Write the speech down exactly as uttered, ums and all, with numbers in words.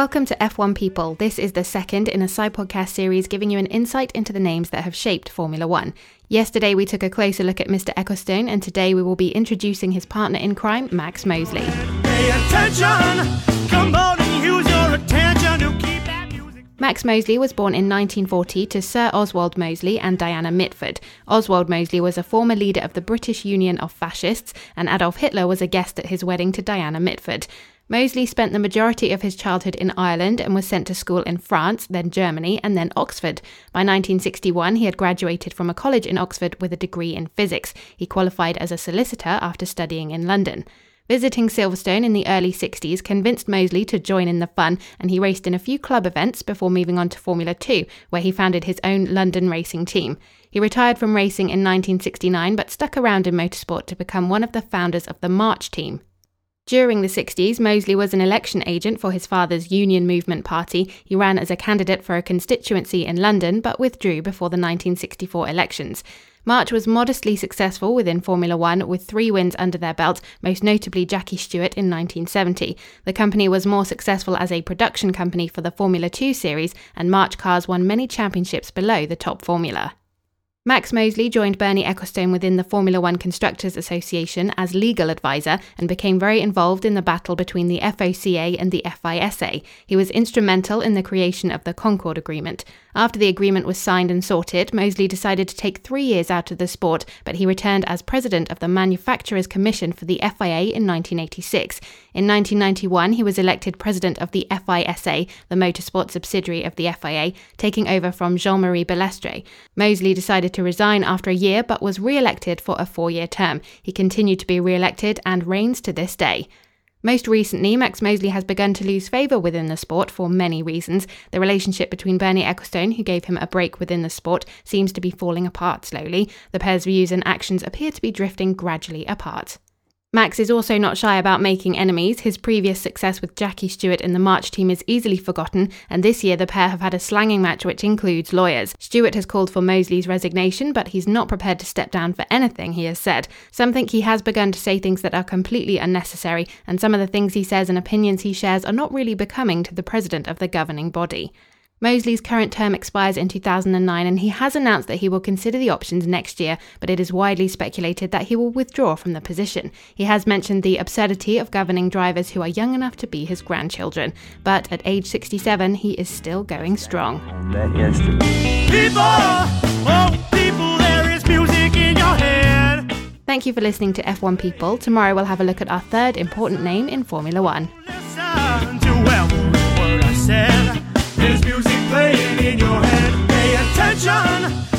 Welcome to F one People. This is the second in a side podcast series giving you an insight into the names that have shaped Formula One. Yesterday we took a closer look at Mister Ecclestone, and today we will be introducing his partner in crime, Max Mosley. Pay attention! Come on and use your attention to keep that music. Max Mosley was born in nineteen forty to Sir Oswald Mosley and Diana Mitford. Oswald Mosley was a former leader of the British Union of Fascists, and Adolf Hitler was a guest at his wedding to Diana Mitford. Mosley spent the majority of his childhood in Ireland and was sent to school in France, then Germany, and then Oxford. By nineteen sixty-one, he had graduated from a college in Oxford with a degree in physics. He qualified as a solicitor after studying in London. Visiting Silverstone in the early sixties convinced Mosley to join in the fun, and he raced in a few club events before moving on to Formula Two, where he founded his own London racing team. He retired from racing in nineteen sixty-nine, but stuck around in motorsport to become one of the founders of the March team. During the sixties, Mosley was an election agent for his father's Union Movement Party. He ran as a candidate for a constituency in London, but withdrew before the nineteen sixty-four elections. March was modestly successful within Formula One, with three wins under their belt, most notably Jackie Stewart in nineteen seventy. The company was more successful as a production company for the Formula Two series, and March cars won many championships below the top formula. Max Mosley joined Bernie Ecclestone within the Formula One Constructors Association as legal advisor and became very involved in the battle between the F O C A and the F I S A. He was instrumental in the creation of the Concord Agreement. After the agreement was signed and sorted, Mosley decided to take three years out of the sport, but he returned as president of the Manufacturers Commission for the F I A in nineteen eighty-six. In nineteen ninety-one, he was elected president of the F I S A, the motorsport subsidiary of the F I A, taking over from Jean-Marie Balestre. Mosley decided to resign after a year, but was re-elected for a four-year term. He continued to be re-elected and reigns to this day. Most recently, Max Mosley has begun to lose favour within the sport for many reasons. The relationship between Bernie Ecclestone, who gave him a break within the sport, seems to be falling apart slowly. The pair's views and actions appear to be drifting gradually apart. Max is also not shy about making enemies. His previous success with Jackie Stewart in the March team is easily forgotten, and this year the pair have had a slanging match which includes lawyers. Stewart has called for Mosley's resignation, but he's not prepared to step down for anything he has said. Some think he has begun to say things that are completely unnecessary, and some of the things he says and opinions he shares are not really becoming to the president of the governing body. Mosley's current term expires in two thousand nine, and he has announced that he will consider the options next year, but it is widely speculated that he will withdraw from the position. He has mentioned the absurdity of governing drivers who are young enough to be his grandchildren, but at age sixty-seven, he is still going strong. People, oh people, there is music in your head. Thank you for listening to F one People. Tomorrow we'll have a look at our third important name in Formula One. Listen to every word I said. There's music playing in your head. Pay attention.